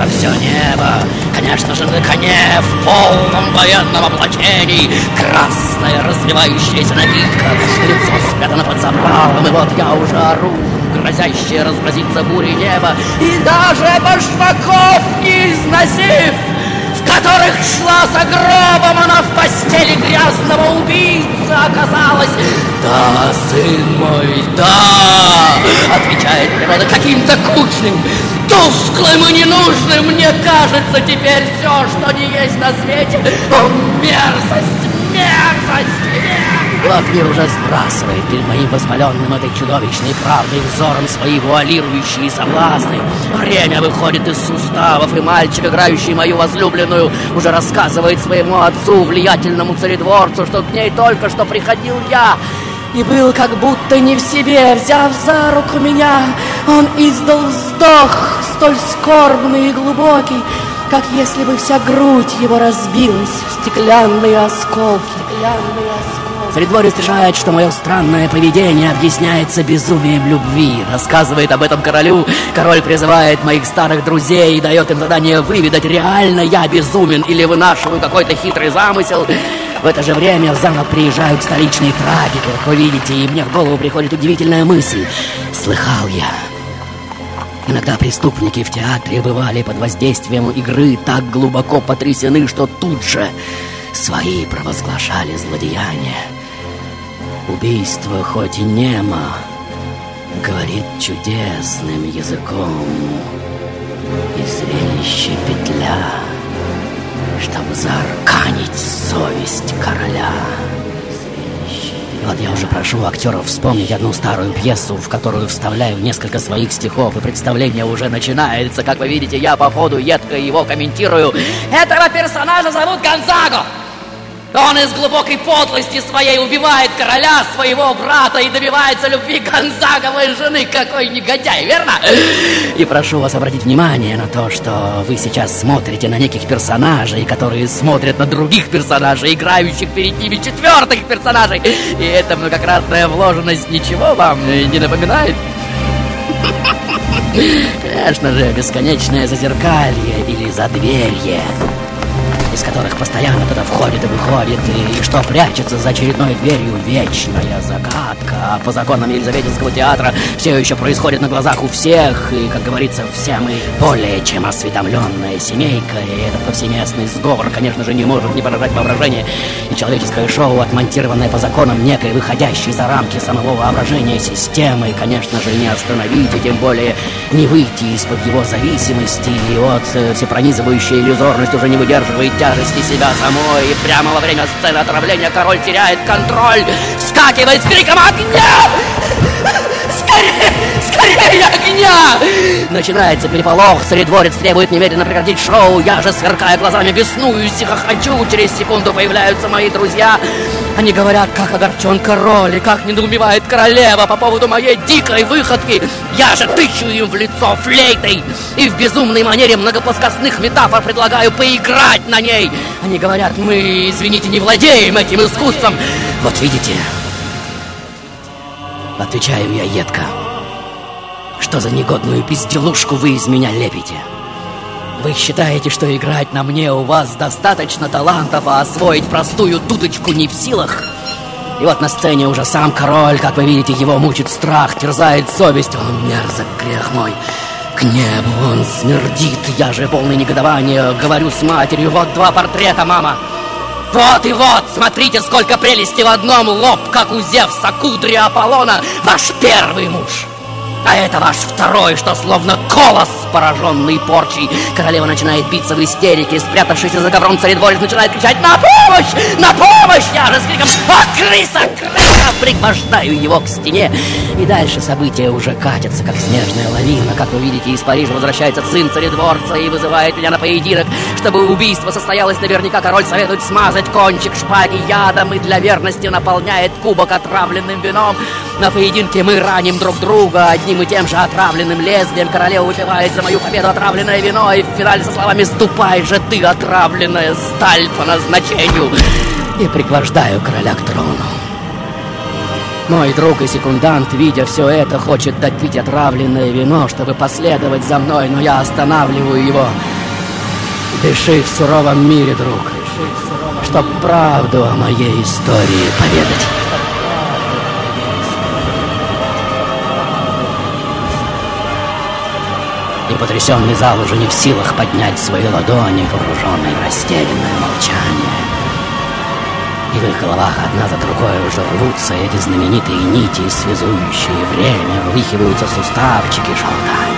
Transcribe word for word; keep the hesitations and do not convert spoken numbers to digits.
за все небо. Конечно же, на коне, в полном военном облачении, красная развивающаяся накидка, лицо спрятано под забралом, и вот я уже ору, грозящее разразиться бурей неба, и даже башмаков не износив, в которых шла за гробом, она в постели грязного убийцы оказалась. Да, сын мой, да, отвечает природа каким-то кучным, тусклым и ненужным. Мне кажется, теперь все, что не есть на свете, о, мерзость, мерзость, мерзость. Вот мир уже сбрасывает перед моим воспаленным этой чудовищной правдой взором свои вуалирующие соблазны. Время выходит из суставов, и мальчик, играющий мою возлюбленную, уже рассказывает своему отцу, влиятельному царедворцу, что к ней только что приходил я. И был как будто не в себе. Взяв за руку меня, он издал вздох, столь скорбный и глубокий, как если бы вся грудь его разбилась в стеклянные осколки. Стеклянные осколки. Царедворец решает, что мое странное поведение объясняется безумием любви. Рассказывает об этом королю. Король призывает моих старых друзей и дает им задание выведать, реально я безумен или вынашиваю какой-то хитрый замысел. В это же время в замок приезжают столичные трагики, как вы видите, и мне в голову приходит удивительная мысль. Слыхал я. Иногда преступники в театре бывали под воздействием игры так глубоко потрясены, что тут же свои провозглашали злодеяния. Убийство хоть и немо, говорит чудесным языком, и зрелище петля, чтобы заарканить совесть короля. Вот я уже прошу актеров вспомнить одну старую пьесу, в которую вставляю несколько своих стихов, и представление уже начинается. Как вы видите, я по ходу едко его комментирую. Этого персонажа зовут Гонзаго. Он из глубокой подлости своей убивает короля, своего брата, и добивается любви Гонзаговой жены. Какой негодяй, верно? И прошу вас обратить внимание на то, что вы сейчас смотрите на неких персонажей, которые смотрят на других персонажей, играющих перед ними четвертых персонажей. И эта многократная вложенность ничего вам не напоминает? Конечно же, бесконечное зазеркалье или задверье, из которых постоянно кто-то входит и выходит, и что прячется за очередной дверью, вечная загадка. А по законам Елизаветинского театра все еще происходит на глазах у всех, и, как говорится, все мы более чем осведомленная семейка, и этот повсеместный сговор, конечно же, не может не поражать воображение. И человеческое шоу, отмонтированное по законам некой выходящей за рамки самого воображения системы, и, конечно же, не остановить, и тем более не выйти из-под его зависимости. И вот всепронизывающая иллюзорность уже не выдерживает тяжести себя самой, и прямо во время сцены отравления король теряет контроль, вскакивает с криком «Огня! Скорее! Скорее огня!» Начинается переполох, царедворец требует немедленно прекратить шоу, я же, сверкая глазами, беснуюсь и хохочу. Через секунду появляются мои друзья. Они говорят, как огорчен король и как недоумевает королева по поводу моей дикой выходки. Я же тычу им в лицо флейтой и в безумной манере многоплоскостных метафор предлагаю поиграть на ней. Они говорят, мы, извините, не владеем этим искусством. Вот видите, отвечаю я едко, что за негодную безделушку вы из меня лепите? Вы считаете, что играть на мне у вас достаточно талантов, а освоить простую дудочку не в силах? И вот на сцене уже сам король, как вы видите, его мучит страх, терзает совесть. Он мерзок, грех мой. К небу он смердит. Я же полный негодования говорю с матерью: вот два портрета, мама. Вот и вот, смотрите, сколько прелести в одном. Лоб, как у Зевса, кудри Аполлона. Ваш первый муж. А это ваш второй, что словно колос, пораженный порчей. Королева начинает биться в истерике. Спрятавшийся за ковром царедворец начинает кричать: на помощь! На помощь! Я же с криком: «А, крыса! Крыса!» пригвождаю его к стене. И дальше события уже катятся, как снежная лавина. Как вы видите, из Парижа возвращается сын царедворца и вызывает меня на поединок. Чтобы убийство состоялось наверняка, король советует смазать кончик шпаги ядом и для верности наполняет кубок отравленным вином. На поединке мы раним друг друга одним и тем же отравленным лезвием. Королева выпивает за мою победу отравленное вино и в финале со словами: «Ступай же ты, отравленная сталь, по назначению!» И пригвождаю короля к трону. Мой друг и секундант, видя все это, хочет допить отравленное вино, чтобы последовать за мной, но я останавливаю его. Дыши в суровом мире, друг, чтоб правду о моей истории поведать. И потрясенный зал уже не в силах поднять свои ладони, погруженные в растерянное молчание. И в их головах одна за другой уже рвутся эти знаменитые нити, связующие время, вывихиваются суставчики, шелка